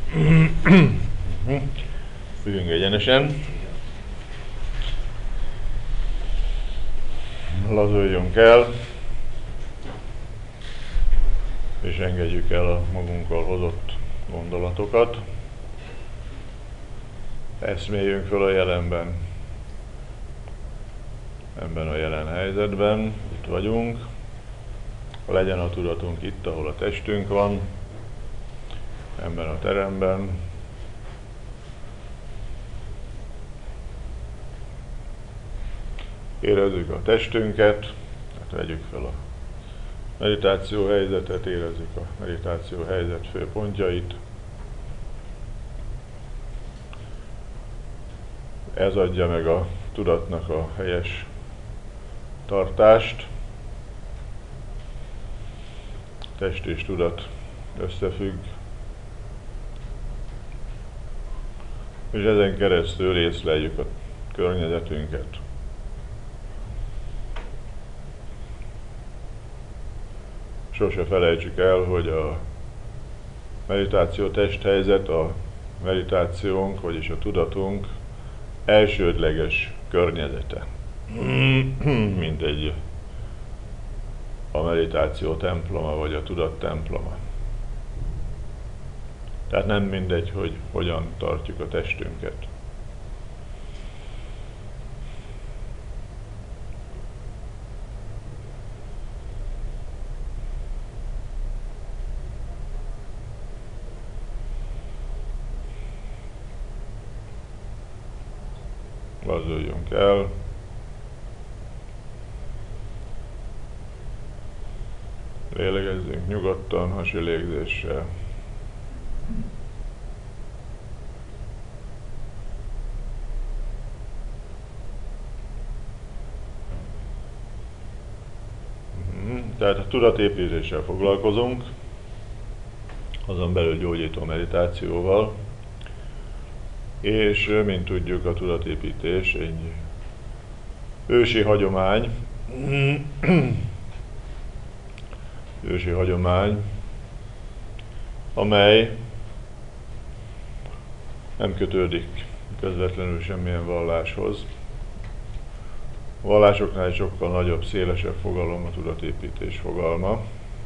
Üljünk egyenesen. Lazuljunk el, és engedjük el a magunkkal hozott gondolatokat. Eszméljünk föl a jelenben, ebben a jelen helyzetben, itt vagyunk. Legyen a tudatunk itt, ahol a testünk van, ebben a teremben. Érezzük a testünket, hát vegyük fel a meditáció helyzetet, érezzük a meditáció helyzet főpontjait. Ez adja meg a tudatnak a helyes tartást. Test és tudat összefügg, és ezen keresztül észleljük a környezetünket. Sose felejtsük el, hogy a meditáció testhelyzet a meditációnk, vagyis a tudatunk elsődleges környezete. Mint egy a meditáció temploma, vagy a tudat temploma. Tehát nem mindegy, hogy hogyan tartjuk a testünket. Lazuljunk el. Lélegezzünk nyugodtan, hasi légzéssel. Tehát a tudatépítéssel foglalkozunk, azon belül gyógyító meditációval, és mint tudjuk, a tudatépítés egy ősi hagyomány, amely nem kötődik közvetlenül semmilyen valláshoz. A vallásoknál egy sokkal nagyobb, szélesebb fogalom a tudatépítés fogalma.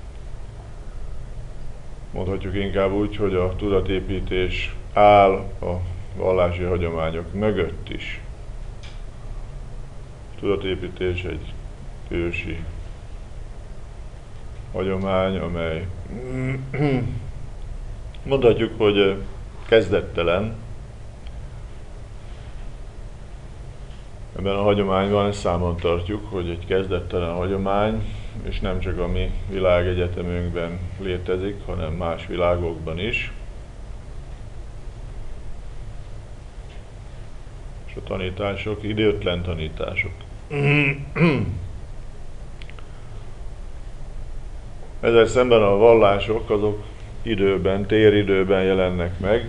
Mondhatjuk inkább úgy, hogy a tudatépítés áll a vallási hagyományok mögött is. A tudatépítés egy ősi hagyomány, amely mondhatjuk, hogy kezdettelen. Ebben a hagyományban ezt számon tartjuk, hogy egy kezdettelen hagyomány, és nem csak a mi világegyetemünkben létezik, hanem más világokban is. És a tanítások időtlen tanítások. Ezzel szemben a vallások azok időben, téridőben jelennek meg.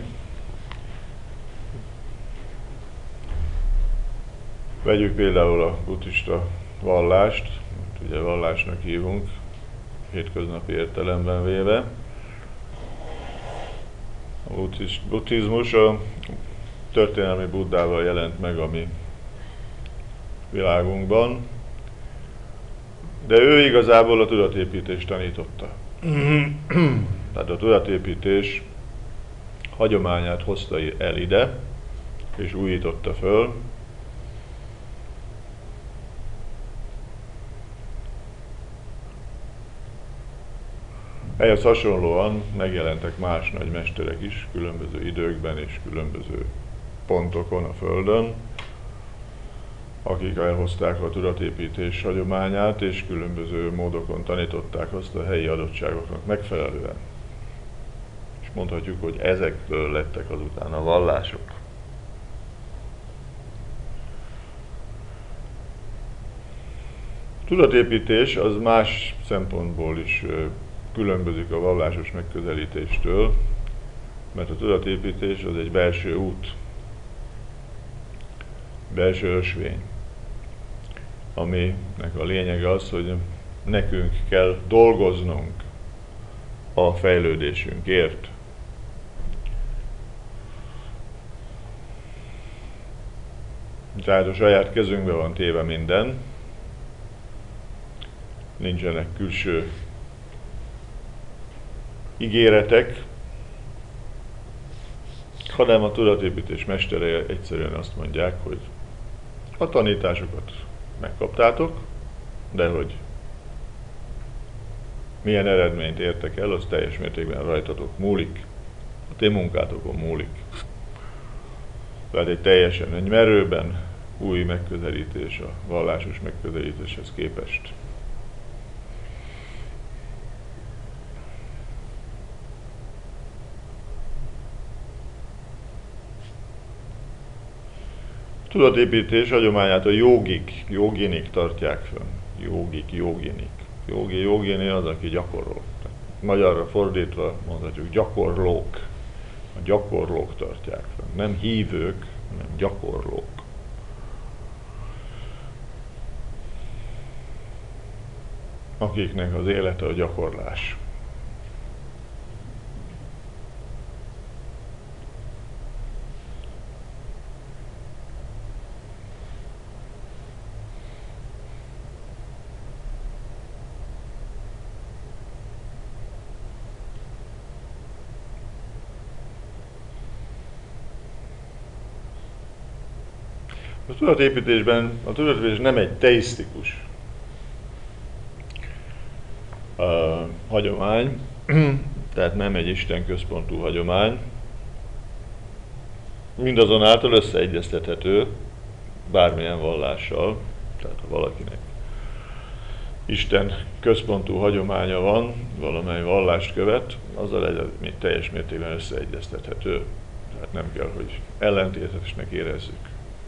Vegyük például a buddhista vallást, ugye vallásnak hívunk, hétköznapi értelemben véve. A buddhizmus a történelmi Buddhával jelent meg a mi világunkban, de ő igazából a tudatépítést tanította. Tehát a tudatépítés hagyományát hozta el ide, és újította föl. Ehhez hasonlóan megjelentek más nagy mesterek is, különböző időkben és különböző pontokon a Földön, akik elhozták a tudatépítés hagyományát, és különböző módokon tanították azt a helyi adottságoknak megfelelően. És mondhatjuk, hogy ezekből lettek azután a vallások. A tudatépítés az más szempontból is különbözik a vallásos megközelítéstől, mert a tudatépítés az egy belső út, belső ösvény, aminek a lényege az, hogy nekünk kell dolgoznunk a fejlődésünkért. Tehát a saját kezünkbe van téve minden, nincsenek külső ígéretek, hanem a tudatépítés mesterei egyszerűen azt mondják, hogy a tanításokat megkaptátok, de hogy milyen eredményt értek el, az teljes mértékben rajtatok múlik, a ti munkátokon múlik. Tehát egy merőben új megközelítés a vallásos megközelítéshez képest. Tudatépítés hagyományát a joginik tartják fönn. Joginik. Jogini az, aki gyakorol. Magyarra fordítva mondhatjuk gyakorlók. A gyakorlók tartják fönn. Nem hívők, hanem gyakorlók. Akiknek az élete a gyakorlás. A tudatépítés nem egy teisztikus hagyomány, tehát nem egy Isten központú hagyomány. Mindazonáltal összeegyeztethető bármilyen vallással, tehát ha valakinek Isten központú hagyománya van, valamely vallást követ, azzal teljes mértékben összeegyeztethető. Tehát nem kell, hogy ellentétesnek érezzük.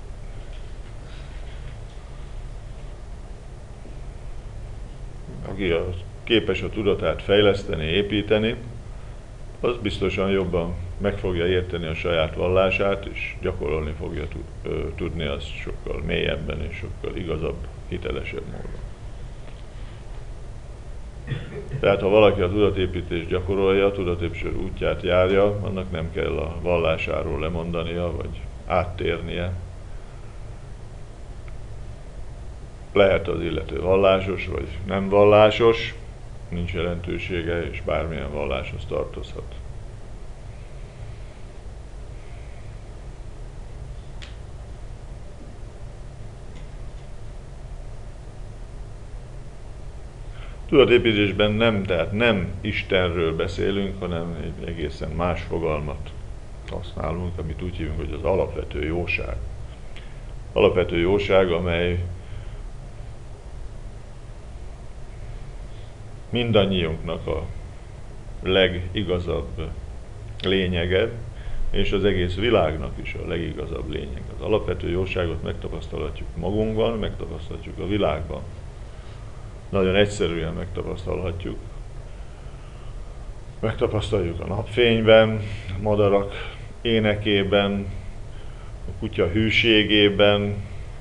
Aki képes a tudatát fejleszteni, építeni, az biztosan jobban meg fogja érteni a saját vallását, és gyakorolni fogja tudni azt sokkal mélyebben és sokkal igazabb, hitelesebb módon. Tehát ha valaki a tudatépítést gyakorolja, a tudatépítés útját járja, annak nem kell a vallásáról lemondania, vagy áttérnie. Lehet az illető vallásos, vagy nem vallásos, nincs jelentősége, és bármilyen valláshoz tartozhat. Tudatépítésben tehát nem Istenről beszélünk, hanem egy egészen más fogalmat használunk, amit úgy hívunk, hogy az alapvető jóság. Alapvető jóság, amely mindannyiunknak a legigazabb lényege, és az egész világnak is a legigazabb lényeg. Az alapvető jóságot megtapasztalhatjuk magunkban, megtapasztalhatjuk a világban. Nagyon egyszerűen megtapasztalhatjuk. Megtapasztaljuk a napfényben, a madarak énekében, a kutya hűségében,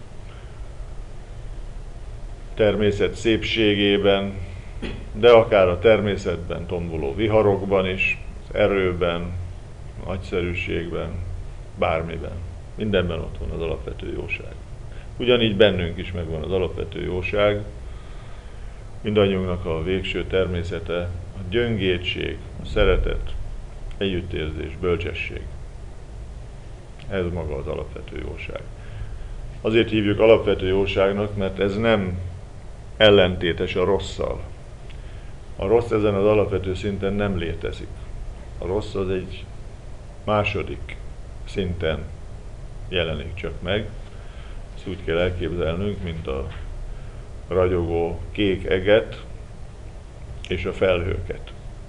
természet szépségében, de akár a természetben tomboló viharokban is, az erőben, nagyszerűségben, bármiben. Mindenben ott van az alapvető jóság. Ugyanígy bennünk is megvan az alapvető jóság, mindannyiunknak a végső természete, a gyöngétség, a szeretet, együttérzés, bölcsesség. Ez maga az alapvető jóság. Azért hívjuk alapvető jóságnak, mert ez nem ellentétes a rosszal. A rossz ezen az alapvető szinten nem létezik. A rossz az egy második szinten jelenik csak meg. Ezt úgy kell elképzelnünk, mint a ragyogó kék eget és a felhőket.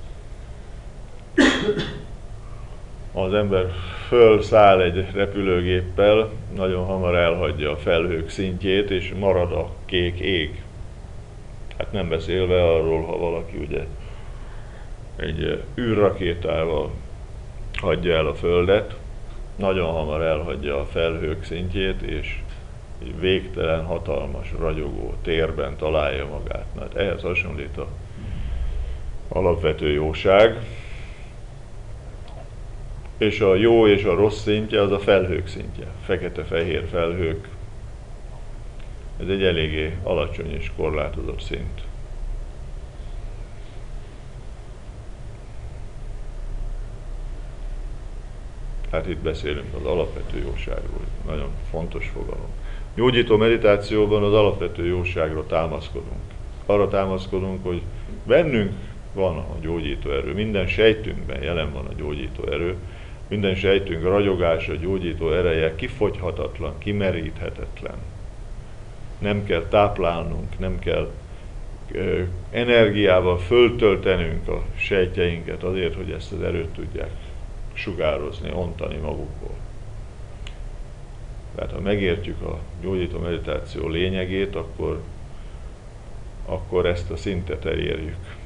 Az ember fölszáll egy repülőgéppel, nagyon hamar elhagyja a felhők szintjét, és marad a kék ég. Hát nem beszélve arról, ha valaki ugye egy űrrakétával hagyja el a Földet, nagyon hamar elhagyja a felhők szintjét, és egy végtelen, hatalmas, ragyogó térben találja magát. Hát ehhez hasonlít a alapvető jóság. És a jó és a rossz szintje az a felhők szintje. Fekete-fehér felhők Ez egy eléggé alacsony és korlátozott szint. Hát itt beszélünk az alapvető jóságról, nagyon fontos fogalom. Gyógyító meditációban az alapvető jóságra támaszkodunk. Arra támaszkodunk, hogy bennünk van a gyógyító erő, minden sejtünkben jelen van a gyógyító erő, minden sejtünk ragyogása, gyógyító ereje kifogyhatatlan, kimeríthetetlen. Nem kell táplálnunk, nem kell energiával föltöltenünk a sejtjeinket azért, hogy ezt az erőt tudják sugározni, ontani magukból. Tehát ha megértjük a gyógyító meditáció lényegét, akkor ezt a szintet elérjük.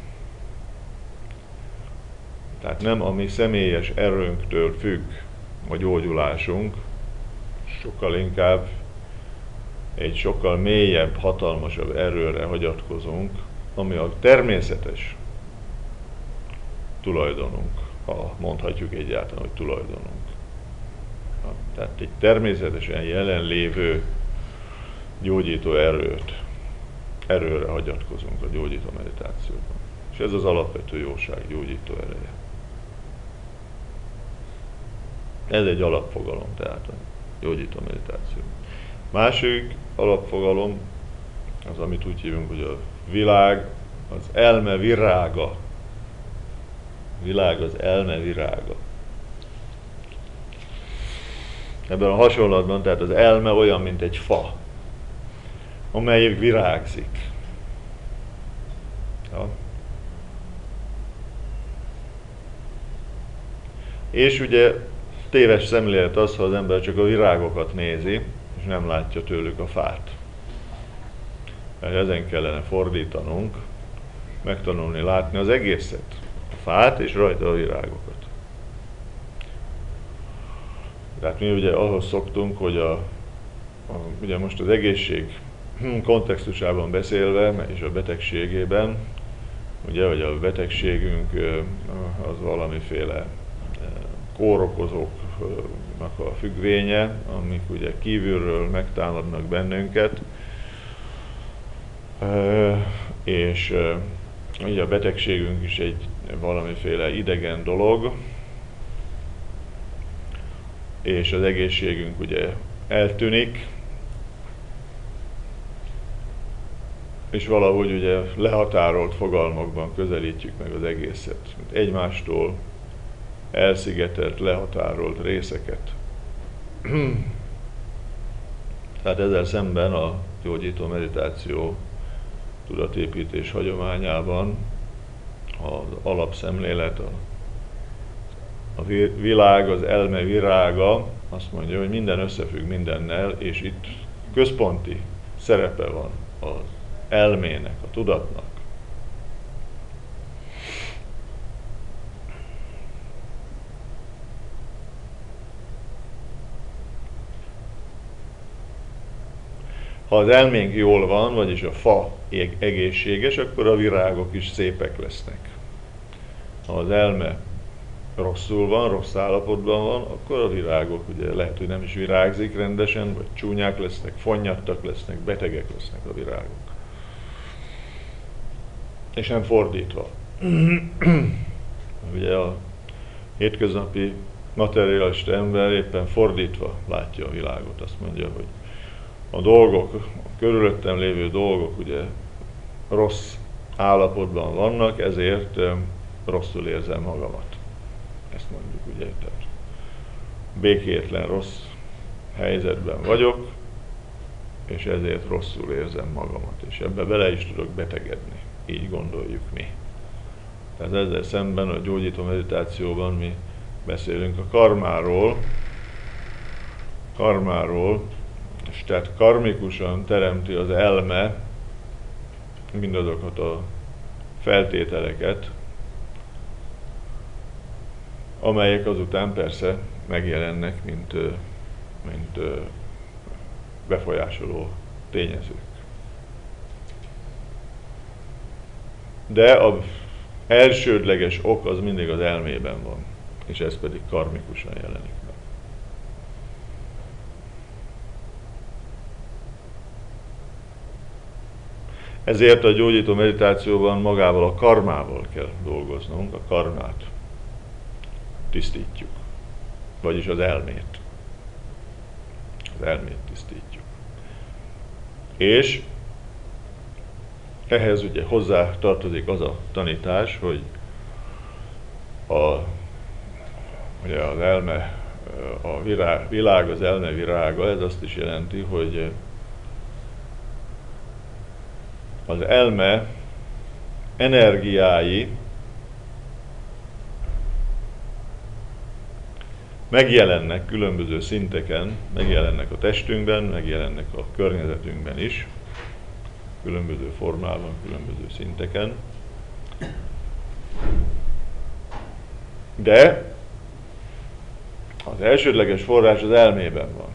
Tehát nem a mi személyes erőnktől függ a gyógyulásunk, sokkal inkább egy sokkal mélyebb, hatalmasabb erőre hagyatkozunk, ami a természetes tulajdonunk, ha mondhatjuk egyáltalán, hogy tulajdonunk. Tehát egy természetesen jelenlévő gyógyító erőre hagyatkozunk a gyógyító meditációban. És ez az alapvető jóság gyógyító ereje. Ez egy alapfogalom, tehát a gyógyító meditáció. Másik alapfogalom, az amit úgy hívunk, hogy a világ, az elme virága. Világ az elme virága. Ebben a hasonlatban, tehát az elme olyan, mint egy fa, amely virágzik. Ja. És ugye téves szemlélet az, ha az ember csak a virágokat nézi, és nem látja tőlük a fát. Mert ezen kellene fordítanunk, megtanulni látni az egészet, a fát és rajta a virágokat. Tehát mi ugye ahhoz szoktunk, hogy ugye most az egészség kontextusában beszélve, és a betegségében, ugye, hogy a betegségünk az valamiféle kórokozóknak a függvénye, amik ugye kívülről megtámadnak bennünket, és ugye a betegségünk is egy valamiféle idegen dolog, és az egészségünk ugye eltűnik, és valahogy ugye lehatárolt fogalmakban közelítjük meg az egészet, mint egymástól elszigetelt, lehatárolt részeket. Tehát ezzel szemben a gyógyító meditáció tudatépítés hagyományában az alapszemlélet, a világ, az elme virága azt mondja, hogy minden összefügg mindennel, és itt központi szerepe van az elmének, a tudatnak. Ha az elménk jól van, vagyis a fa egészséges, akkor a virágok is szépek lesznek. Ha az elme rosszul van, rossz állapotban van, akkor a virágok ugye lehet, hogy nem is virágzik rendesen, vagy csúnyák lesznek, fonnyadtak lesznek, betegek lesznek a virágok. És nem fordítva. Ugye a hétköznapi materialista ember éppen fordítva látja a világot, azt mondja, hogy a dolgok, a körülöttem lévő dolgok ugye rossz állapotban vannak, ezért rosszul érzem magamat. Ezt mondjuk ugye, tehát békétlen, rossz helyzetben vagyok, és ezért rosszul érzem magamat, és ebbe bele is tudok betegedni. Így gondoljuk mi. Tehát ezzel szemben a gyógyító meditációban mi beszélünk a karmáról, és tehát karmikusan teremti az elme mindazokat a feltételeket, amelyek azután persze megjelennek, mint befolyásoló tényezők. De az elsődleges ok az mindig az elmében van, és ez pedig karmikusan jelenik meg. Ezért a gyógyító meditációban magával a karmával kell dolgoznunk, a karmát tisztítjuk, vagyis az elmét. Az elmét tisztítjuk. És ehhez ugye hozzá tartozik az a tanítás, hogy ugye az elme, a világ az elme virága, ez azt is jelenti, hogy az elme energiái megjelennek különböző szinteken, megjelennek a testünkben, megjelennek a környezetünkben is, különböző formában, különböző szinteken. De az elsődleges forrás az elmében van.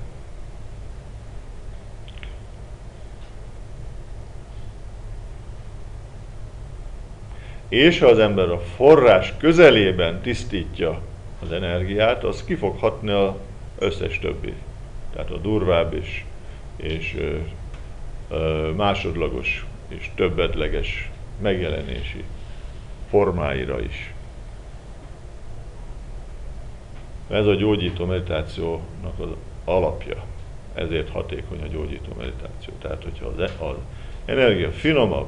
És ha az ember a forrás közelében tisztítja az energiát, az ki fog hatni az összes többi. Tehát a durvább és másodlagos és többetleges megjelenési formáira is. Ez a gyógyító meditációnak az alapja. Ezért hatékony a gyógyító meditáció. Tehát, hogyha az energia finomabb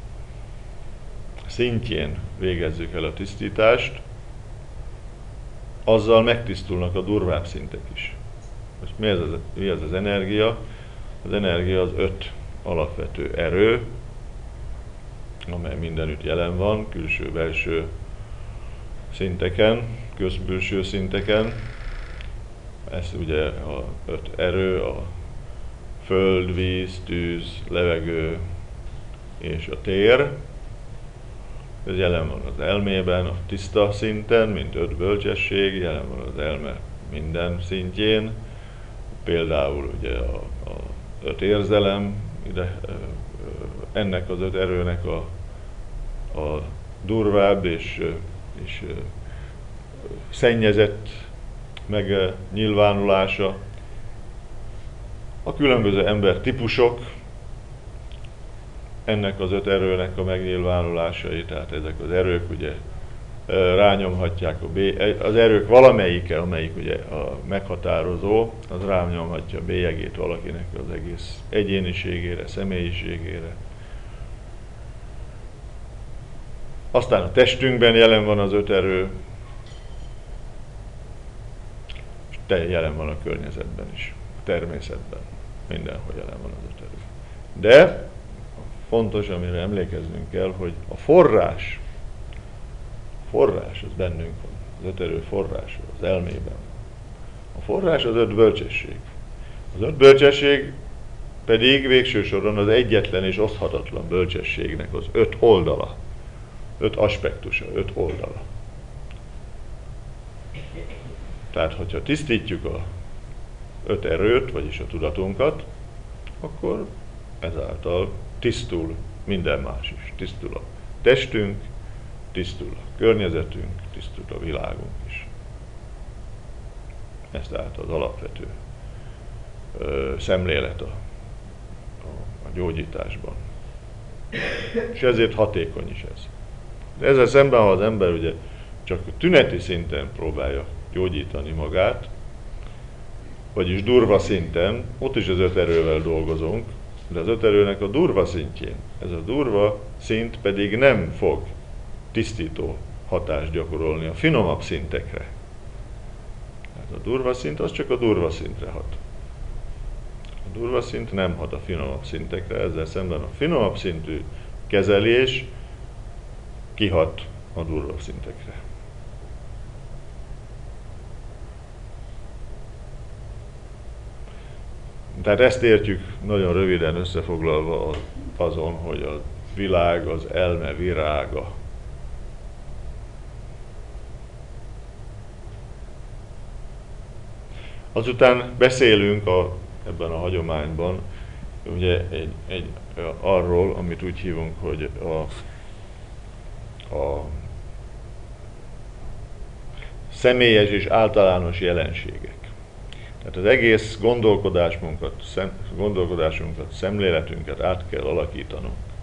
szintjén végezzük el a tisztítást, azzal megtisztulnak a durvább szintek is. Most mi az energia? Az energia az 5 alapvető erő, amely mindenütt jelen van, külső-belső szinteken, közbülső szinteken. Ez ugye a 5 erő, a föld, víz, tűz, levegő és a tér. Ez jelen van az elmében, a tiszta szinten, mint 5 bölcsesség, jelen van az elme minden szintjén. Például ugye a 5 érzelem, ide, ennek az 5 erőnek a durvább és szennyezett megnyilvánulása, a különböző embertípusok, ennek az 5 erőnek a megnyilvánulásai, tehát ezek az erők ugye rányomhatják az erők valamelyike, amelyik ugye a meghatározó, az rányomhatja a bélyegét valakinek az egész egyéniségére, személyiségére. Aztán a testünkben jelen van az 5 erő, és jelen van a környezetben is, a természetben, mindenhol jelen van az 5 erő. De fontos, amire emlékeznünk kell, hogy a forrás az bennünk van, az 5 erő forrása, az elmében. A forrás az 5 bölcsesség. Az 5 bölcsesség pedig végső soron az egyetlen és oszthatatlan bölcsességnek az 5 oldala, 5 aspektusa, 5 oldala. Tehát, hogyha tisztítjuk a 5 erőt, vagyis a tudatunkat, akkor ezáltal tisztul minden más is. Tisztul a testünk, tisztul a környezetünk, tisztul a világunk is. Ez tehát az alapvető szemlélet a gyógyításban. És ezért hatékony is ez. De ezzel szemben, ha az ember ugye csak tüneti szinten próbálja gyógyítani magát, vagyis durva szinten, ott is az 5 erővel dolgozunk, de az 5 erőnek a durva szintjén, ez a durva szint pedig nem fog tisztító hatást gyakorolni a finomabb szintekre. Tehát a durva szint az csak a durva szintre hat. A durva szint nem hat a finomabb szintekre, ezzel szemben a finomabb szintű kezelés kihat a durva szintekre. Tehát ezt értjük nagyon röviden összefoglalva azon, hogy a világ az elme virága. Azután beszélünk ebben a hagyományban ugye arról, amit úgy hívunk, hogy a személyes és általános jelenségek. Tehát az egész gondolkodásunkat, szemléletünket át kell alakítanunk.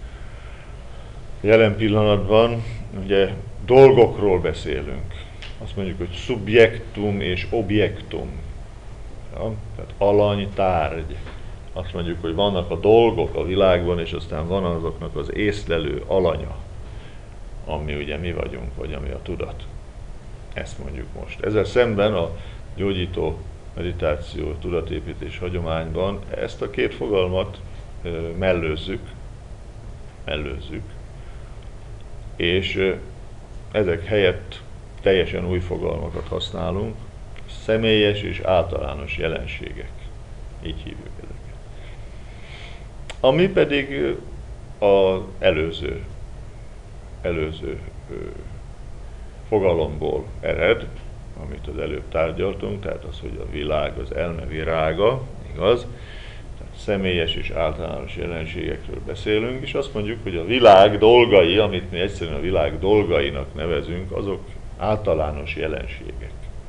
Jelen pillanatban ugye dolgokról beszélünk. Azt mondjuk, hogy szubjektum és objektum. Ja? Tehát alany, tárgy. Azt mondjuk, hogy vannak a dolgok a világban, és aztán van azoknak az észlelő alanya, ami ugye mi vagyunk, vagy ami a tudat. Ezt mondjuk most. Ezzel szemben a gyógyító meditáció, tudatépítés hagyományban ezt a két fogalmat mellőzzük, és ezek helyett teljesen új fogalmakat használunk, személyes és általános jelenségek. Így hívjuk ezeket. Ami pedig az előző fogalomból ered, amit az előbb tárgyaltunk, tehát az, hogy a világ az elme virága, igaz? Tehát személyes és általános jelenségekről beszélünk, és azt mondjuk, hogy a világ dolgai, amit mi egyszerűen a világ dolgainak nevezünk, azok általános jelenségek.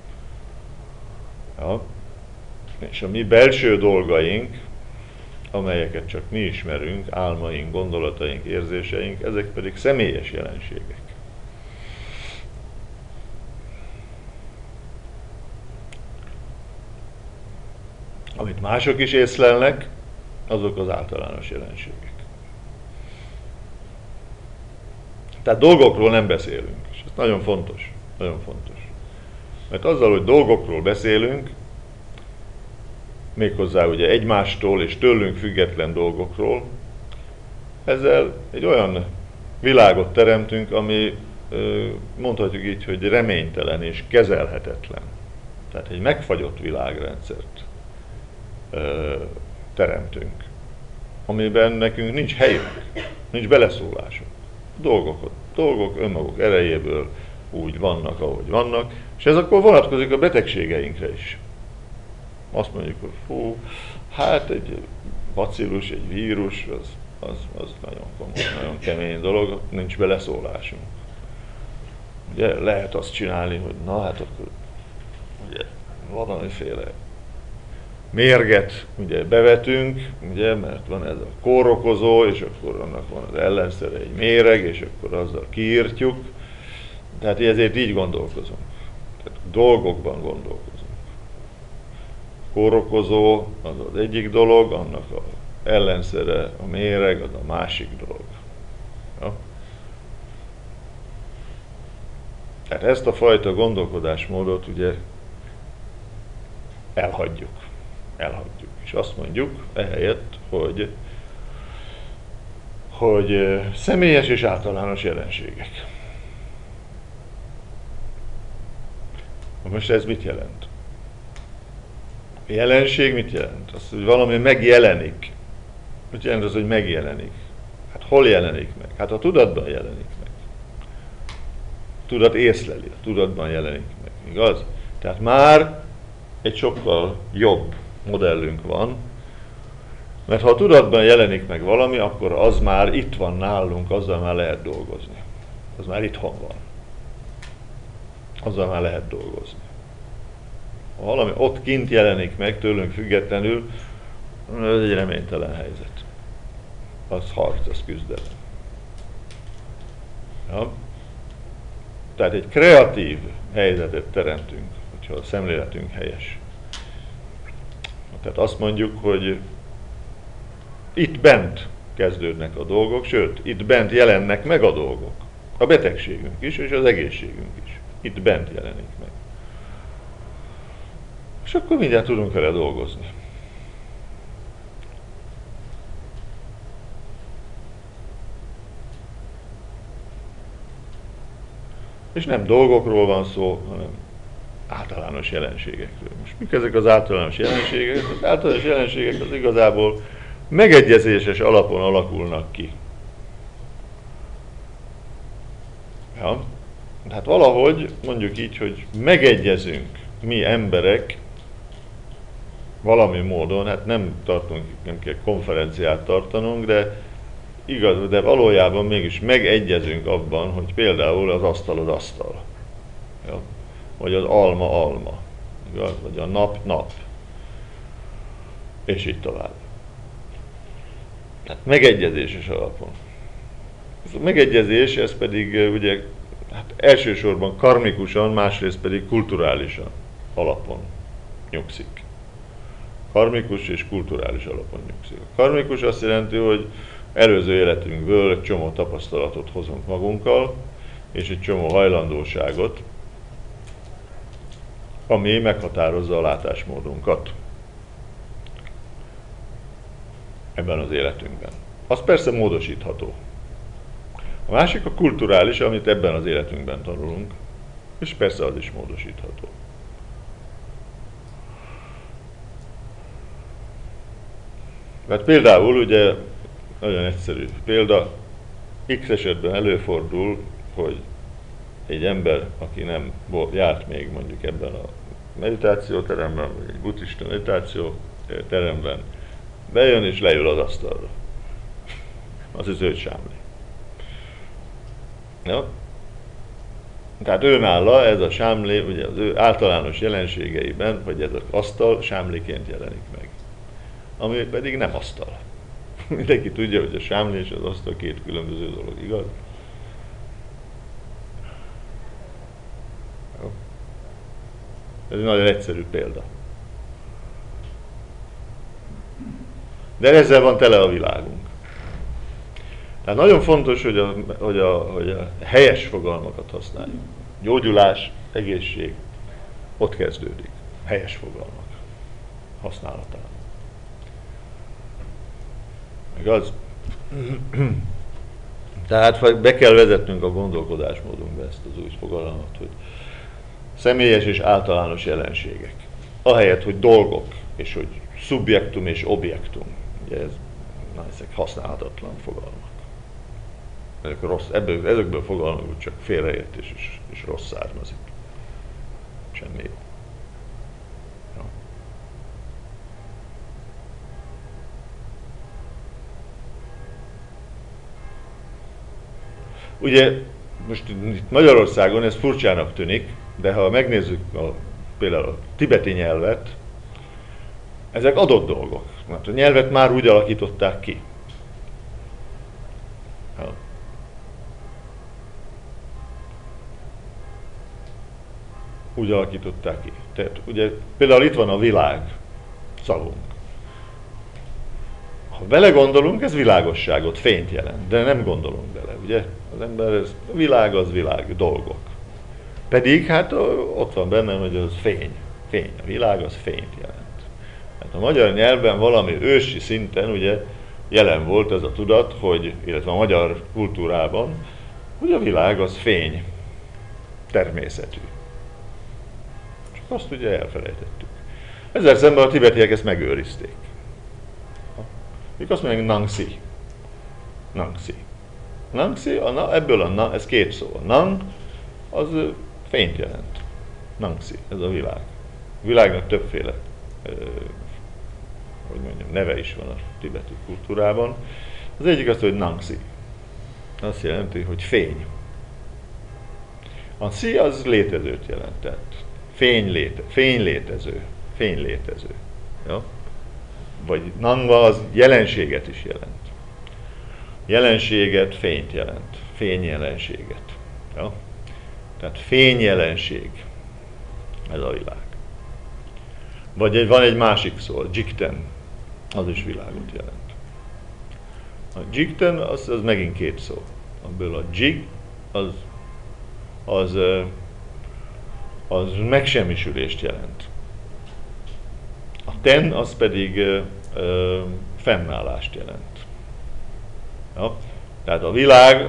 Ja? És a mi belső dolgaink, amelyeket csak mi ismerünk, álmaink, gondolataink, érzéseink, ezek pedig személyes jelenségek. Amit mások is észlelnek, azok az általános jelenségek. Tehát dolgokról nem beszélünk, és ez nagyon fontos, nagyon fontos. Mert azzal, hogy dolgokról beszélünk, méghozzá ugye egymástól és tőlünk független dolgokról, ezzel egy olyan világot teremtünk, ami mondhatjuk így, hogy reménytelen és kezelhetetlen. Tehát egy megfagyott világrendszert teremtünk, amiben nekünk nincs helyünk, nincs beleszólásunk. Dolgok önmaguk erejéből úgy vannak, ahogy vannak, és ez akkor vonatkozik a betegségeinkre is. Azt mondjuk, hogy hát egy bacillus, egy vírus, az nagyon komoly, nagyon kemény dolog, nincs beleszólásunk. Ugye lehet azt csinálni, hogy na hát akkor ugye valamiféle mérget ugye bevetünk, ugye, mert van ez a kórokozó, és akkor annak van az ellenszere egy méreg, és akkor azzal kiírtjuk. Tehát ezért így gondolkozunk. Tehát dolgokban gondolkozunk. Kórokozó az az egyik dolog, annak az ellenszere, a méreg, az a másik dolog. Ja? Tehát ezt a fajta gondolkodásmódot ugye elhagyjuk. És azt mondjuk ehelyett, hogy személyes és általános jelenségek. Most ez mit jelent? A jelenség mit jelent? Az, hogy valami megjelenik. Mit jelent az, hogy megjelenik? Hát hol jelenik meg? Hát a tudatban jelenik meg. A tudat észleli, a tudatban jelenik meg. Igaz? Tehát már egy sokkal jobb modellünk van, mert ha a tudatban jelenik meg valami, akkor az már itt van nálunk, azzal már lehet dolgozni. Az már itthon van. Azzal már lehet dolgozni. Ha valami ott kint jelenik meg, tőlünk függetlenül, ez egy reménytelen helyzet. Az harc, az küzdelem. Ja? Tehát egy kreatív helyzetet teremtünk, hogyha a szemléletünk helyes. Tehát azt mondjuk, hogy itt bent kezdődnek a dolgok, sőt, itt bent jelennek meg a dolgok. A betegségünk is, és az egészségünk is. Itt bent jelenik meg. És akkor mindjárt tudunk vele dolgozni. És nem dolgokról van szó, hanem általános jelenségekről. Most mik ezek az általános jelenségek? Az általános jelenségek az igazából megegyezéses alapon alakulnak ki. Ja? Hát valahogy mondjuk így, hogy megegyezünk mi emberek valami módon, hát nem kell konferenciát tartanunk, de igaz, de valójában mégis megegyezünk abban, hogy például az asztal az asztal. Ja? Vagy az alma alma. Igaz? Vagy a nap nap. És így tovább. Tehát megegyezéses alapon. Ez a megegyezés, ez pedig ugye hát elsősorban karmikusan, másrészt pedig kulturálisan alapon nyugszik. Karmikus és kulturális alapon nyugszik. A karmikus azt jelenti, hogy előző életünkből egy csomó tapasztalatot hozunk magunkkal, és egy csomó hajlandóságot, ami meghatározza a látásmódunkat ebben az életünkben. Az persze módosítható. A másik a kulturális, amit ebben az életünkben tanulunk, és persze az is módosítható. Mert például, ugye, nagyon egyszerű példa, X esetben előfordul, hogy egy ember, aki nem járt még mondjuk ebben a meditációteremben, vagy egy buddhista meditációteremben, bejön és leül az asztalra. Az ő sámli. Ja? Tehát őnála ez a sámli, ugye az ő általános jelenségeiben, hogy ez az asztal sámliként jelenik meg. Ami pedig nem asztal. Mindenki tudja, hogy a sámli és az asztal két különböző dolog, igaz? Jó. Ez egy nagyon egyszerű példa. De ezzel van tele a világunk. Tehát nagyon fontos, hogy a helyes fogalmakat használjuk. Gyógyulás, egészség, ott kezdődik. Helyes fogalmak használatán. Igaz? Tehát be kell vezetnünk a gondolkodásmódunkba ezt az új fogalmat, hogy személyes és általános jelenségek. Ahelyett, hogy dolgok, és hogy szubjektum és objektum. Ugye ezek használhatatlan fogalmak. Ezekből fogalmakból csak félreértés és rossz származik. Semmi jó. Ja. Ugye most itt Magyarországon ez furcsának tűnik, de ha megnézzük például a tibeti nyelvet, ezek adott dolgok. Mert a nyelvet már úgy alakították ki. Ja. Úgy alakították ki. Tehát ugye például itt van a világ szavunk. Ha belegondolunk, ez világosságot, fényt jelent, de nem gondolunk bele, ugye? Az ember, ez világ az világ, dolgok. Pedig hát ott van bennem, hogy az fény. Fény. A világ az fényt jelent. Hát a magyar nyelvben valami ősi szinten ugye jelen volt ez a tudat, hogy, illetve a magyar kultúrában, hogy a világ az fény természetű. Csak azt ugye elfelejtettük. Ezzel szemben a tibetiek ezt megőrizték. Ők azt mondják, Nangsi. Nangsi. Nangsi, ebből a na, ez két szó. A Nang, az fényt jelent. Nangsi, ez a világ. A világnak többféle hogy mondjam, neve is van a tibeti kultúrában. Az egyik az, hogy Nangsi. Azt jelenti, hogy fény. A Si az létezőt jelentett. Fény létező. Ja? Vagy Nangva az jelenséget is jelent. Jelenséget, fényt jelent. Fényjelenséget. Ja? Tehát fényjelenség. Ez a világ. Vagy van egy másik szó, a Jigten. Az is világot jelent. A Jigten az megint két szó. Abból a Jig az megsemmisülést jelent. A Ten az pedig fennállást jelent. Ja? Tehát a világ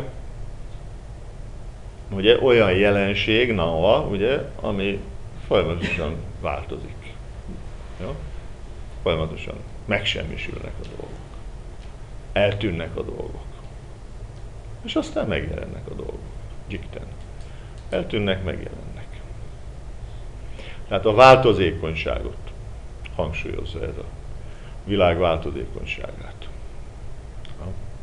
ugye olyan jelenség, Nava, ugye, ami folyamatosan változik. Ja? Folyamatosan megsemmisülnek a dolgok. Eltűnnek a dolgok. És aztán megjelennek a dolgok. Jigten. Eltűnnek, megjelennek. Tehát a változékonyságot hangsúlyozza ez a világ változékonyságát. Ja.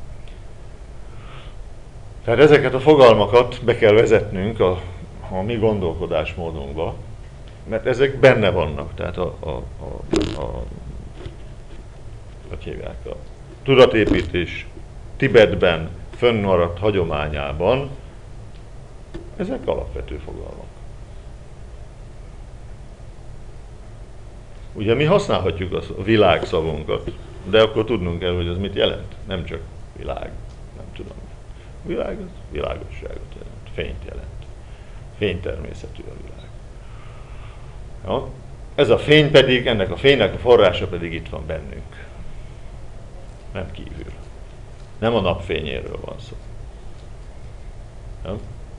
Tehát ezeket a fogalmakat be kell vezetnünk a mi gondolkodásmódunkba, mert ezek benne vannak, tehát hogy hívják, a tudatépítés Tibetben fönnmaradt hagyományában ezek alapvető fogalmak. Ugye mi használhatjuk a világ szavunkat, de akkor tudnunk kell, hogy ez mit jelent. Nem csak világ, nem tudom. Világ az világosságot jelent, fényt jelent. Fénytermészetű a világ. Ja? Ez a fény pedig, ennek a fénynek a forrása pedig itt van bennünk. Nem kívül. Nem a napfényéről van szó. Ja?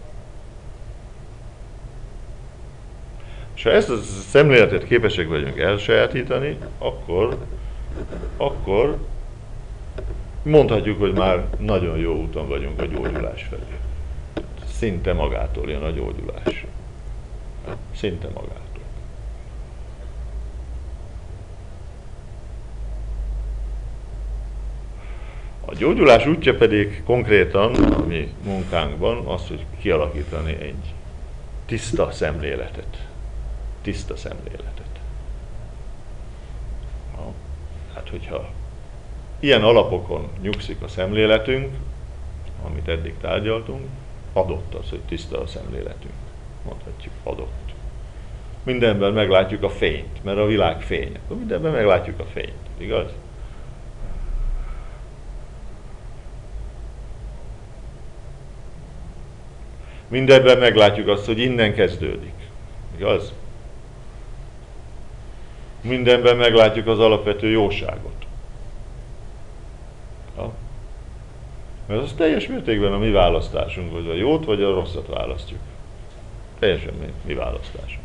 És ha ezt a szemléletet képesek vagyunk elsajátítani, akkor mondhatjuk, hogy már nagyon jó úton vagyunk a gyógyulás felé. Szinte magától jön a gyógyulás. Szinte magától. A gyógyulás útja pedig konkrétan a mi munkánkban az, hogy kialakítani egy tiszta szemléletet. Tiszta szemléletet. Hát, hogyha ilyen alapokon nyugszik a szemléletünk, amit eddig tárgyaltunk, adott az, hogy tiszta a szemléletünk. Mondhatjuk, adott. Mindenben meglátjuk a fényt, mert a világ fény. Akkor mindenben meglátjuk a fényt, igaz? Mindenben meglátjuk azt, hogy innen kezdődik. Igaz? Mindenben meglátjuk az alapvető jóságot. Ja? Mert az teljes mértékben a mi választásunk, hogy a jót vagy a rosszat választjuk. Teljesen mi választásunk.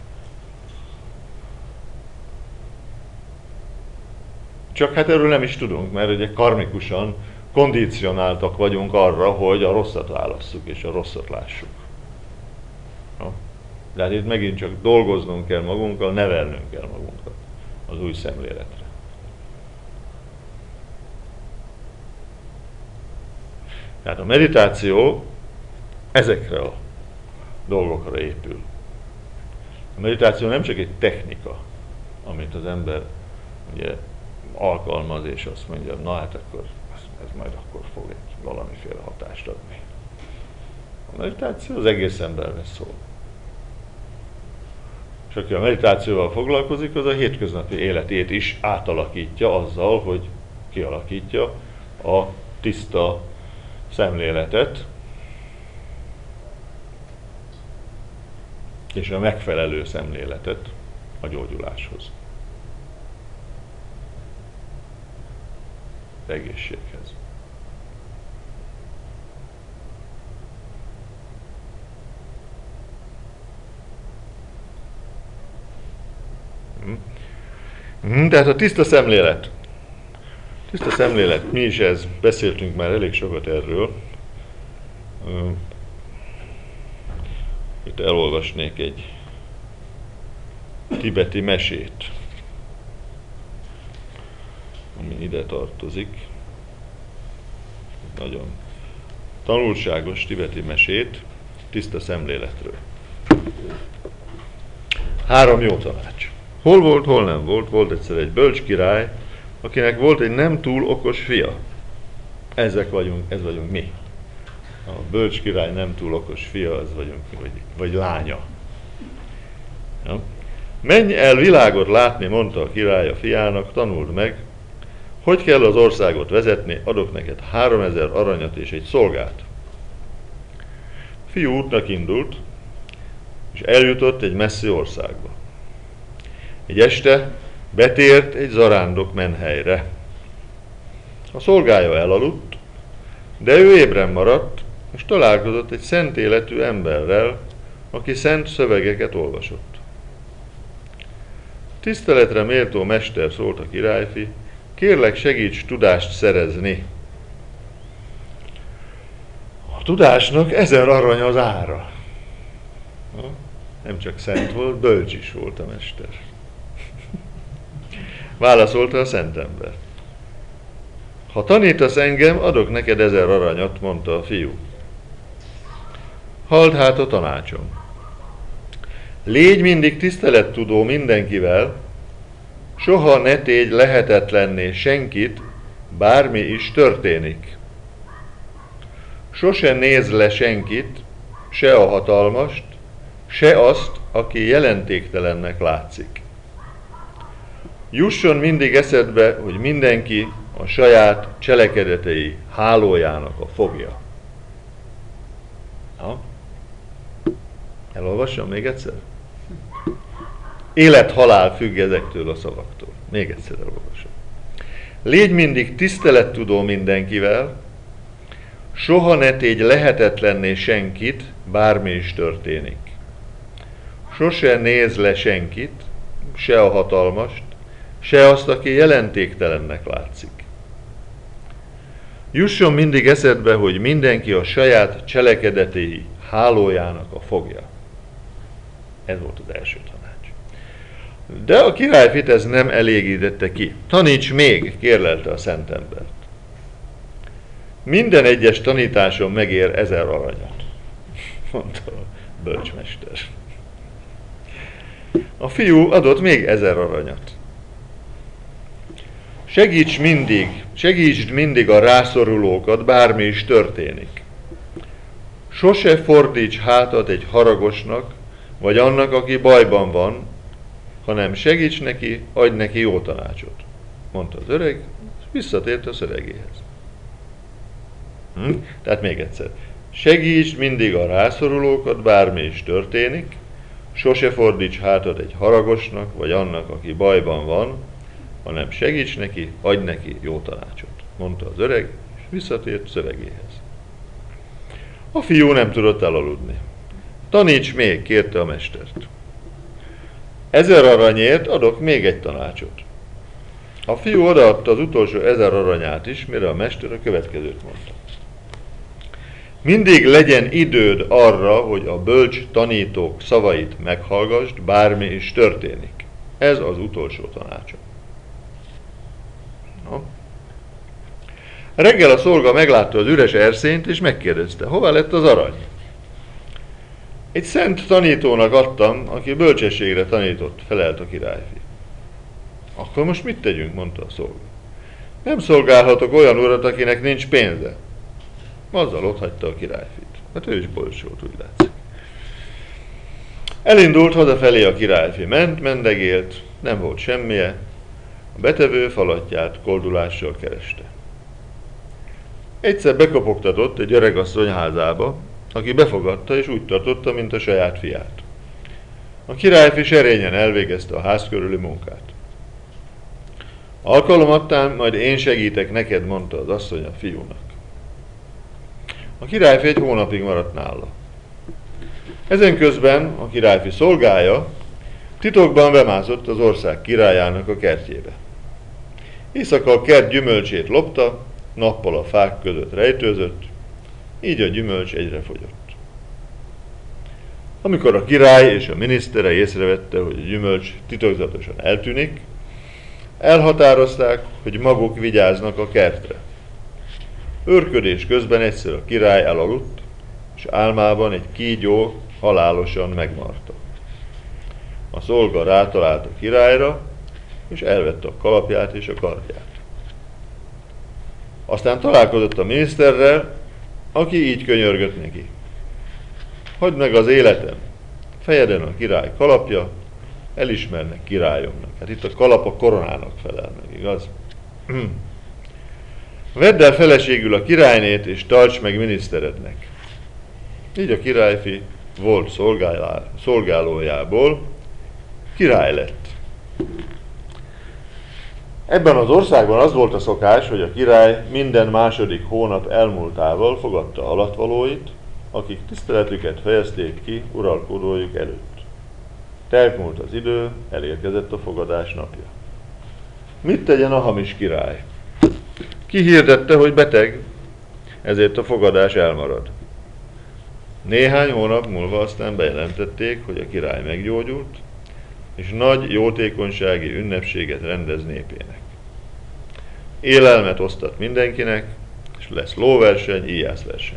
Csak hát erről nem is tudunk, mert ugye karmikusan kondicionáltak vagyunk arra, hogy a rosszat válasszuk és a rosszat lássuk. Ja? De hát itt megint csak dolgoznunk kell magunkkal, nevelnünk kell magunkat az új szemléletre. Tehát a meditáció ezekre a dolgokra épül. A meditáció nem csak egy technika, amit az ember ugye alkalmaz, és azt mondja, na hát akkor ez majd akkor fog egy valamiféle hatást adni. A meditáció az egész emberre szól. És aki a meditációval foglalkozik, az a hétköznapi életét is átalakítja azzal, hogy kialakítja a tiszta szemléletet, és a megfelelő szemléletet a gyógyuláshoz. Az egészséghez. Tehát a tiszta szemlélet. Tiszta szemlélet, mi is ez? Beszéltünk már elég sokat erről. Itt elolvasnék egy tibeti mesét, ami ide tartozik. Nagyon tanulságos tibeti mesét tiszta szemléletről. 3 jó tanács. Hol volt, hol nem volt? Volt egyszer egy bölcs király, akinek volt egy nem túl okos fia. Ez vagyunk mi. A bölcs király nem túl okos fia, ez vagyunk mi, vagy lánya. Ja? Menj el világot látni, mondta a király a fiának, tanuld meg, hogy kell az országot vezetni, adok neked 3000 aranyat és egy szolgát. A fiú útnak indult, és eljutott egy messzi országba. Egy este betért egy zarándok menhelyre. A szolgája elaludt, de ő ébren maradt, és találkozott egy szent életű emberrel, aki szent szövegeket olvasott. Tiszteletre méltó mester, szólt a királyfi, kérlek, segíts tudást szerezni. A tudásnak 1000 arany az ára. Nem csak szent volt, bölcs is volt a mester. Válaszolta a szentember. Ha tanítasz engem, adok neked 1000 aranyat, mondta a fiú. Halld hát a tanácsom. Légy mindig tisztelettudó mindenkivel, soha ne tégy lehetetlenné senkit, bármi is történik. Sose nézz le senkit, se a hatalmast, se azt, aki jelentéktelennek látszik. Jusson mindig eszedbe, hogy mindenki a saját cselekedetei hálójának a fogja. Na? Elolvassam még egyszer? Élet-halál függ ezektől a szavaktól. Még egyszer elolvasom. Légy mindig tisztelettudó mindenkivel, soha ne tégy lehetetlenné senkit, bármi is történik. Sose nézz le senkit, se a hatalmast, se azt, aki jelentéktelennek látszik. Jusson mindig eszedbe, hogy mindenki a saját cselekedetei hálójának a fogja. Ez volt az első tanács. De a királyfit ez nem elégítette ki. Taníts még, kérlelte a szentembert. Minden egyes tanításon megér 1000 aranyat, mondta a bölcsmester. A fiú adott még 1000 aranyat. Segítsd mindig a rászorulókat, bármi is történik. Sose fordíts hátat egy haragosnak, vagy annak, aki bajban van, hanem segíts neki, adj neki jó tanácsot, mondta az öreg, és visszatért a szövegéhez. Tehát még egyszer. Segítsd mindig a rászorulókat, bármi is történik, sose fordíts hátat egy haragosnak, vagy annak, aki bajban van, hanem segíts neki, adj neki jó tanácsot, mondta az öreg, és visszatért szövegéhez. A fiú nem tudott elaludni. Taníts még, kérte a mestert. 1000 aranyért adok még egy tanácsot. A fiú odaadta az utolsó 1000 aranyát is, mire a mester a következőt mondta. Mindig legyen időd arra, hogy a bölcs tanítók szavait meghallgassd, bármi is történik. Ez az utolsó tanácsom. No. Reggel a szolga meglátta az üres erszényt, és megkérdezte, hová lett az arany? Egy szent tanítónak adtam, aki bölcsességre tanított, felelt a királyfi. Akkor most mit tegyünk, mondta a szolga. Nem szolgálhatok olyan urat, akinek nincs pénze. Azzal otthagyta a királyfit. Hát ő is bölcs volt, úgy látszik. Elindult hazafelé a királyfi. Mendegélt, nem volt semmije. A betevő falatját koldulással kereste. Egyszer bekopogtatott egy öregasszony házába, aki befogadta és úgy tartotta, mint a saját fiát. A királyfi serényen elvégezte a ház körüli munkát. Alkalomattán majd én segítek neked, mondta az asszony a fiúnak. A királyfi egy hónapig maradt nála. Ezen közben a királyfi szolgája titokban bemászott az ország királyának a kertjébe. Éjszaka a kert gyümölcsét lopta, nappal a fák között rejtőzött, így a gyümölcs egyre fogyott. Amikor a király és a minisztere észrevette, hogy a gyümölcs titokzatosan eltűnik, elhatározták, hogy maguk vigyáznak a kertre. Őrködés közben egyszer a király elaludt, és álmában egy kígyó halálosan megmarta. A szolga rátalált a királyra, és elvette a kalapját és a kardját. Aztán találkozott a miniszterrel, aki így könyörgött neki. Hagyd meg az életem, fejeden a király kalapja, elismernek királyomnak. Hát itt a kalap a koronának felel meg, igaz? Vedd el feleségül a királynét, és tarts meg miniszterednek. Így a királyfi volt szolgálójából király lett. Ebben az országban az volt a szokás, hogy a király minden második hónap elmúltával fogadta alattvalóit, akik tiszteletüket fejezték ki uralkodójuk előtt. Teltmúlt az idő, elérkezett a fogadás napja. Mit tegyen a hamis király? Kihirdette, hogy beteg, ezért a fogadás elmarad. Néhány hónap múlva aztán bejelentették, hogy a király meggyógyult, és nagy jótékonysági ünnepséget rendez népének. Élelmet osztat mindenkinek, és lesz lóverseny, íjászverseny.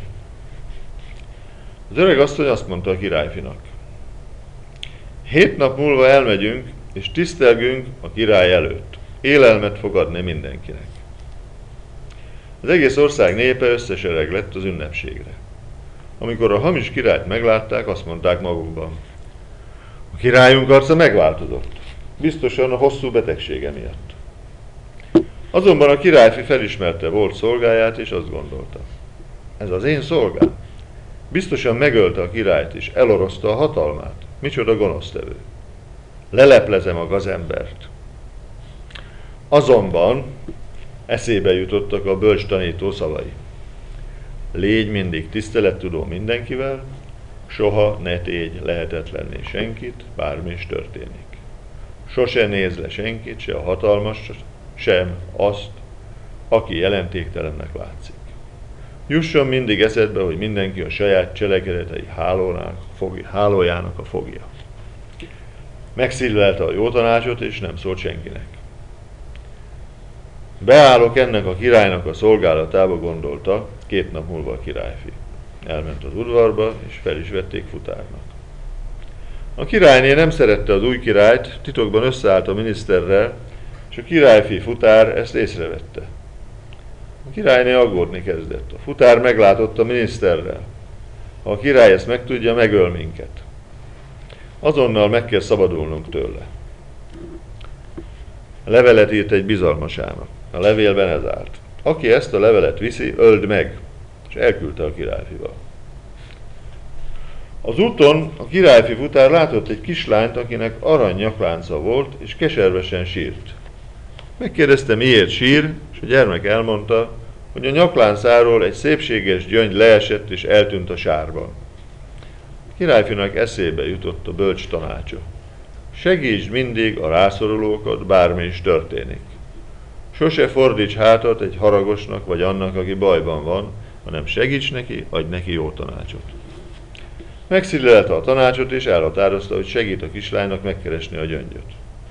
Az öreg asszony azt mondta a királyfinak, 7 nap múlva elmegyünk, és tisztelgünk a király előtt. Élelmet fog adni mindenkinek. Az egész ország népe összesereg lett az ünnepségre. Amikor a hamis királyt meglátták, azt mondták magukban: a királyunk arca megváltozott, biztosan a hosszú betegsége miatt. Azonban a királyfi felismerte volt szolgáját, és azt gondolta: ez az én szolgám. Biztosan megölte a királyt, és eloroszta a hatalmát. Micsoda gonosztevő. Leleplezem a gazembert. Azonban eszébe jutottak a bölcs tanító szavai. Légy mindig tisztelettudó mindenkivel, soha ne tégy lehetetlenné senkit, bármi is történik. Sose nézd le senkit, se a hatalmas, sem azt, aki jelentéktelennek látszik. Jusson mindig eszedbe, hogy mindenki a saját cselekedetei hálójának a fogja. Megszívlelte a jó tanácsot, és nem szólt senkinek. Beállok ennek a királynak a szolgálatába, gondolta 2 nap múlva a királyfi. Elment az udvarba, és fel is vették futárnak. A királyné nem szerette az új királyt, titokban összeállt a miniszterrel, és a királyfi futár ezt észrevette. A királyné aggódni kezdett. A futár meglátott a miniszterrel. Ha a király ezt megtudja, megöl minket. Azonnal meg kell szabadulnunk tőle. Levelet írt egy bizalmasának. A levélben ez állt: aki ezt a levelet viszi, öld meg, és elküldte a királyfival. Az úton a királyfi futár látott egy kislányt, akinek arany nyaklánca volt, és keservesen sírt. Megkérdezte, miért sír, és a gyermek elmondta, hogy a nyakláncáról egy szépséges gyöngy leesett és eltűnt a sárban. A királyfinak eszébe jutott a bölcs tanácsa: segítsd mindig a rászorulókat, bármi is történik. Sose fordíts hátat egy haragosnak vagy annak, aki bajban van, hanem segíts neki, adj neki jó tanácsot. Megszívlelte a tanácsot, és elhatározta, hogy segít a kislánynak megkeresni a gyöngyöt.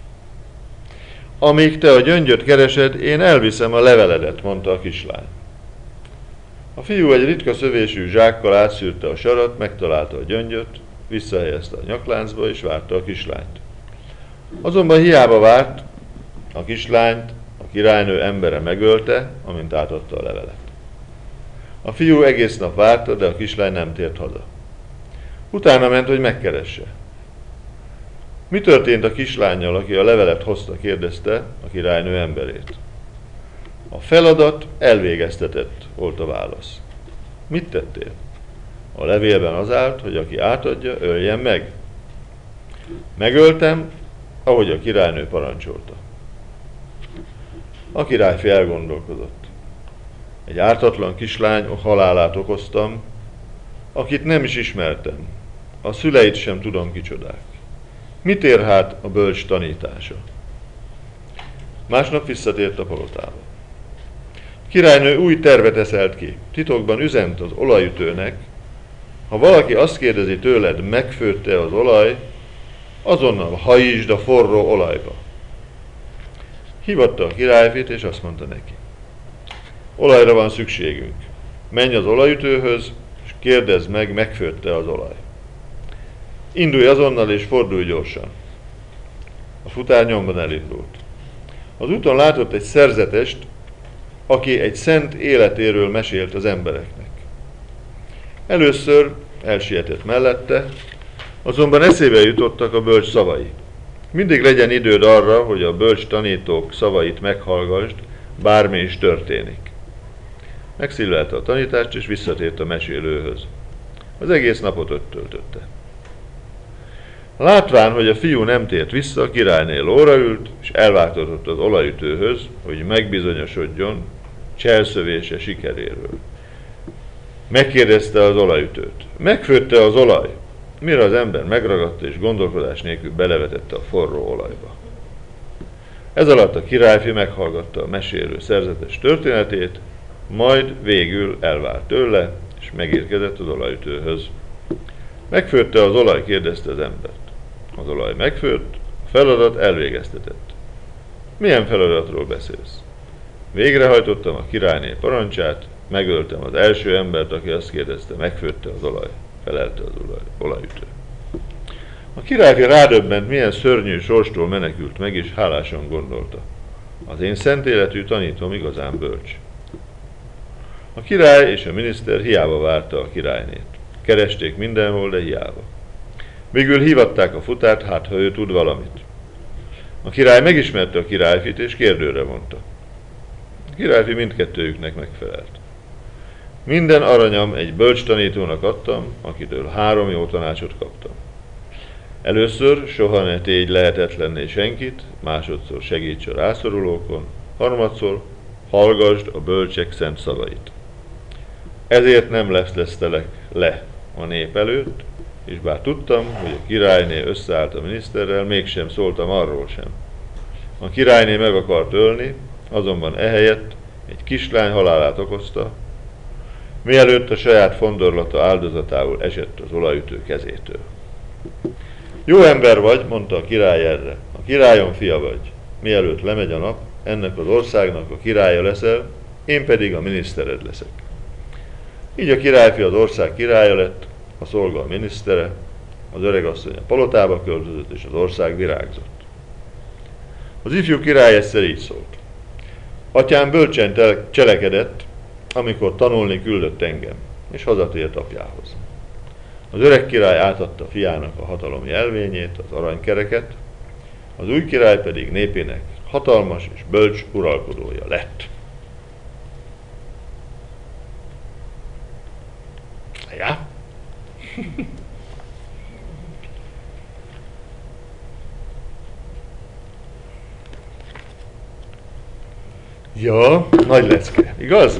Amíg te a gyöngyöt keresed, én elviszem a leveledet, mondta a kislány. A fiú egy ritka szövésű zsákkal átszűrte a sarat, megtalálta a gyöngyöt, visszahelyezte a nyakláncba, és várta a kislányt. Azonban hiába várt, a kislányt a királynő embere megölte, amint átadta a levelet. A fiú egész nap várta, de a kislány nem tért haza. Utána ment, hogy megkeresse. Mi történt a kislánnyal, aki a levelet hozta, kérdezte a királynő emberét. A feladat elvégeztetett, volt a válasz. Mit tettél? A levélben az állt, hogy aki átadja, öljen meg. Megöltem, ahogy a királynő parancsolta. A királyfi elgondolkodott. Egy ártatlan kislány halálát okoztam, akit nem is ismertem. A szüleit sem tudom kicsodák. Mit ér hát a bölcs tanítása? Másnap visszatért a palotába. A királynő új tervet eszelt ki. Titokban üzent az olajütőnek: ha valaki azt kérdezi tőled, megfőtte az olaj, azonnal hajítsd a forró olajba. Hívatta a királyfit, és azt mondta neki: olajra van szükségünk. Menj az olajütőhöz, és kérdezd meg, megfőtte az olaj. Indulj azonnal, és fordulj gyorsan. A futár nyomban elindult. Az úton látott egy szerzetest, aki egy szent életéről mesélt az embereknek. Először elsietett mellette, azonban eszébe jutottak a bölcs szavai. Mindig legyen időd arra, hogy a bölcs tanítók szavait meghallgassd, bármi is történik. Megszívlelte a tanítást, és visszatért a mesélőhöz. Az egész napot ott töltötte. Látván, hogy a fiú nem tért vissza, a királyné lóra ült, és elváltatott az olajütőhöz, hogy megbizonyosodjon cselszövése sikeréről. Megkérdezte az olajütőt: megfőtte az olaj? Mire az ember megragadta, és gondolkodás nélkül belevetette a forró olajba. Ez alatt a királyfi meghallgatta a mesélő szerzetes történetét, majd végül elvált tőle, és megérkezett az olajütőhöz. Megfőtte az olaj? Kérdezte az embert. Az olaj megfőtt, a feladat elvégeztetett. Milyen feladatról beszélsz? Végrehajtottam a királyné parancsát, megöltem az első embert, aki azt kérdezte, megfőtte az olaj, felelte az olajütő. A királyfi rádöbbent, milyen szörnyű sorstól menekült meg, és hálásan gondolta: az én szent életű tanítom igazán bölcs. A király és a miniszter hiába várta a királynét. Keresték mindenhol, de hiába. Végül hívatták a futárt, hát ha ő tud valamit. A király megismerte a királyfit, és kérdőre vonta. A királyfi mindkettőjüknek megfelelt. Minden aranyam egy bölcs tanítónak adtam, akitől 3 jó tanácsot kaptam. Először soha ne tégy lehetetlenné senkit, másodszor segíts a rászorulókon, harmadszor hallgasd a bölcsek szent szavait. Ezért nem lesztelek le a nép előtt, és bár tudtam, hogy a királyné összeállt a miniszterrel, mégsem szóltam arról sem. A királyné meg akart ölni, azonban ehelyett egy kislány halálát okozta, mielőtt a saját fondorlata áldozatául esett az olajütő kezétől. Jó ember vagy, mondta a király erre, a királyom fia vagy. Mielőtt lemegy a nap, ennek az országnak a királya leszel, én pedig a minisztered leszek. Így a királyfi az ország királya lett, a szolga a minisztere, az öregasszony a palotába költözött, és az ország virágzott. Az ifjú király egyszer így szólt. Atyám bölcsen cselekedett, amikor tanulni küldött engem, és hazatért apjához. Az öreg király átadta fiának a hatalom jelvényét, az aranykereket, az új király pedig népének hatalmas és bölcs uralkodója lett. Ja? Ja, nagy lecke, igaz?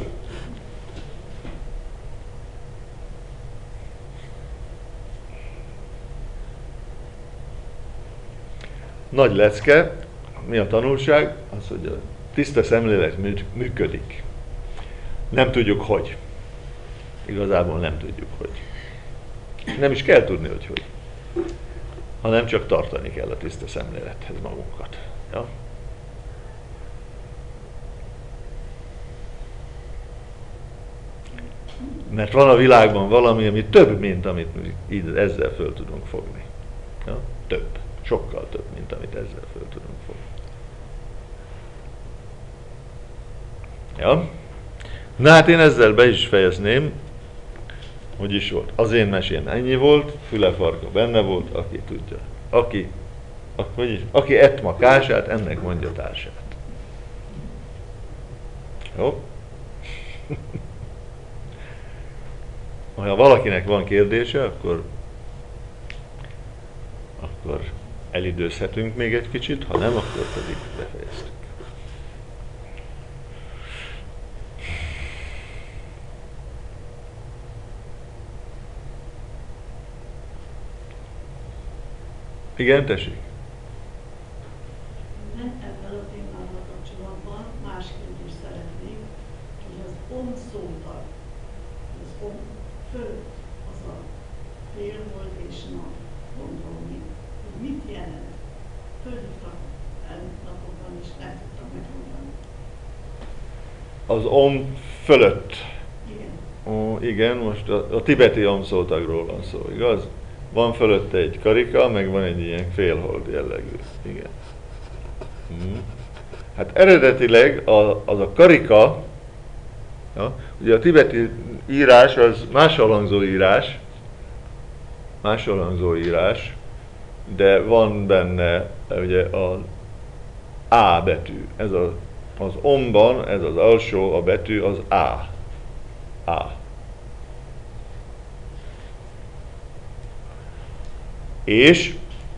Nagy lecke, mi a tanulság? Az, hogy a tiszta szemlélet működik. Nem tudjuk, hogy. Igazából nem tudjuk, hogy. Nem is kell tudni, hogy. Hanem csak tartani kell a tiszta szemlélethez magunkat. Ja? Mert van a világban valami, ami több, mint amit mi ezzel föl tudunk fogni. Ja? Több. Sokkal több, mint amit ezzel föl tudunk fogni. Ja? Na hát én ezzel be is fejezném. Hogy is volt? Az én mesén ennyi volt, fülefarka benne volt, aki tudja. Aki ett ma kását, ennek mondja társát. Jó? Ha valakinek van kérdése, akkor elidőzhetünk még egy kicsit, ha nem, akkor pedig befejeztük. Igen, tessék? Ebben a témával kapcsolatban más kérdést szeretnék, hogy az om szótag, az om fölött az a félhold és nap, gondolni, hogy mit jelent. Fölhívtak elmúlt napokban is, nem tudtam megmondani. Az om fölött. Igen. Ó, igen, most a tibeti om szótagról van szó, igaz? Van fölötte egy karika, meg van egy ilyen félhold jellegű. Igen. Hát eredetileg az a karika, ja, ugye a tibeti írás az máshol írás, de van benne ugye az A betű. Az omban, ez az alsó, a betű az A. És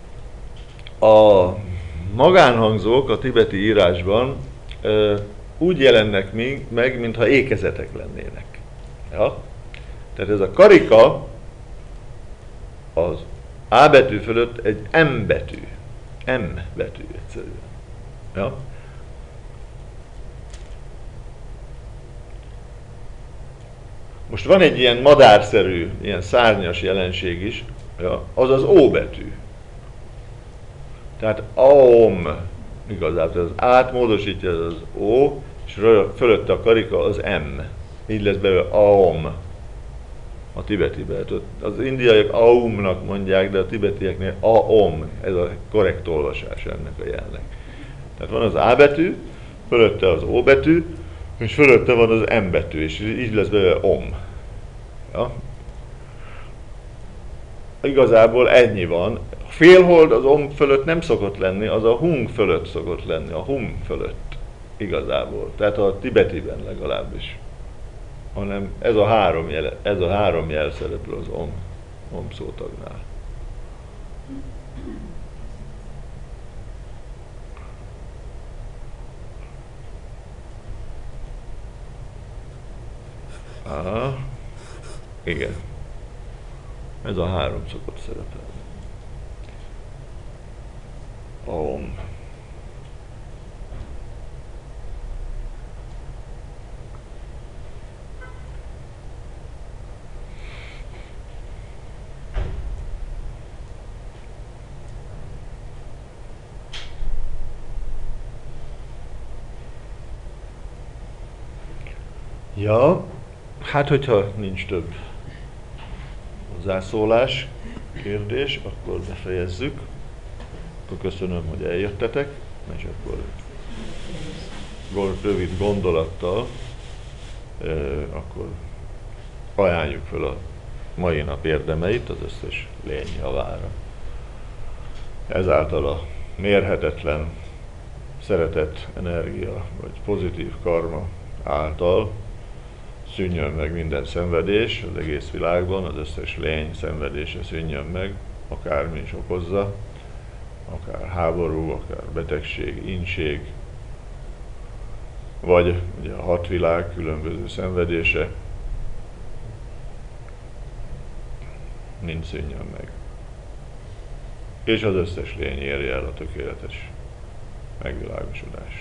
a magánhangzók a tibeti írásban úgy jelennek meg, mintha ékezetek lennének. Ja? Tehát ez a karika az A betű fölött egy M betű. M betű egyszerűen. Ja? Most van egy ilyen madárszerű, ilyen szárnyas jelenség is, ja, az az O betű. Tehát Aom, igazából az át módosítja az O, és fölötte a karika az M. Így lesz belőle Aom a tibetiben. Az indiaiak Aumnak mondják, de a tibetieknél Aom, ez a korrekt olvasás ennek a jelnek. Tehát van az A betű, fölötte az O betű, És fölötte van az M betű, és így lesz belőle om. Ja? Igazából ennyi van. A félhold az om fölött nem szokott lenni, az a hung fölött szokott lenni, a hum fölött igazából. Tehát a tibetiben legalábbis. Hanem ez a három jel szerepel az om szótagnál. Aha. Igen. Ez a három szokott szerepelni. Om. Ja, hát hogyha nincs több hozzászólás, kérdés, akkor befejezzük. Akkor köszönöm, hogy eljöttetek, és akkor rövid gondolattal akkor ajánljuk fel a mai nap érdemeit az összes lény javára. Ezáltal a mérhetetlen szeretet, energia vagy pozitív karma által szűnjön meg minden szenvedés az egész világban, az összes lény szenvedése szűnjön meg, akármi is okozza, akár háború, akár betegség, inség, vagy ugye a 6 világ különböző szenvedése, mind szűnjön meg. És az összes lény érje el a tökéletes megvilágosodást.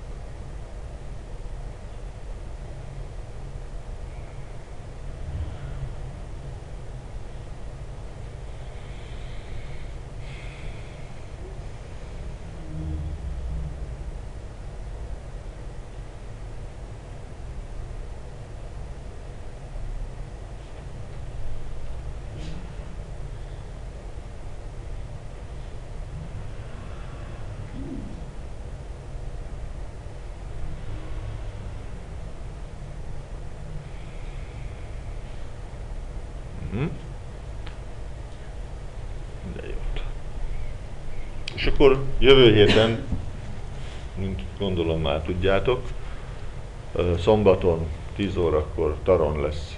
De jót. És akkor jövő héten, mint gondolom már tudjátok, szombaton 10 órakor Taron lesz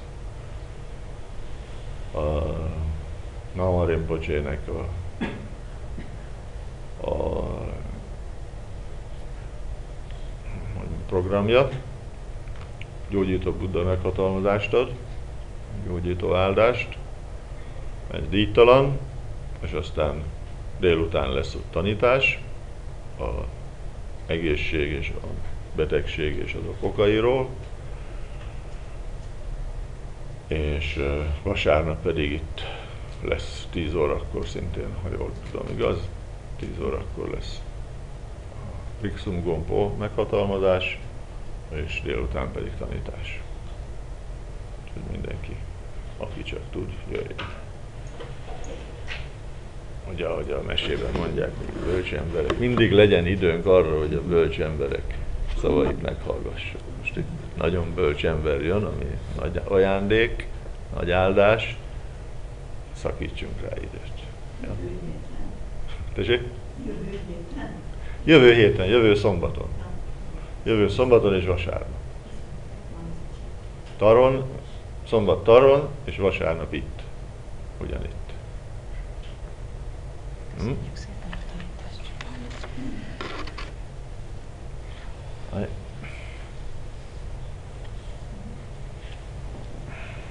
a Nama Rinpoche-nek a programja. Gyógyító Buddha meghatalmazást ad, gyógyító áldást, ez díjtalan, és aztán délután lesz ott tanítás a egészség és a betegség és azok okairól, és vasárnap pedig itt lesz 10 órakor szintén, ha jól tudom, igaz? 10 órakor lesz a Riksum Gompo meghatalmazás, és délután pedig tanítás. Úgyhogy mindenki, aki csak tud, jöjjön. Ugye, ahogy a mesében mondják, hogy bölcs emberek, mindig legyen időnk arra, hogy a bölcs emberek szavait meghallgassuk. Most itt nagyon bölcs ember jön, ami nagy ajándék, nagy áldás, szakítsunk rá időt. Ja. Tessék? Jövő héten, jövő szombaton. Jövő szombaton és vasárnap. Taron, szombat Taron, és vasárnap itt. Ugyanitt. Köszönjük szépen a tanítást.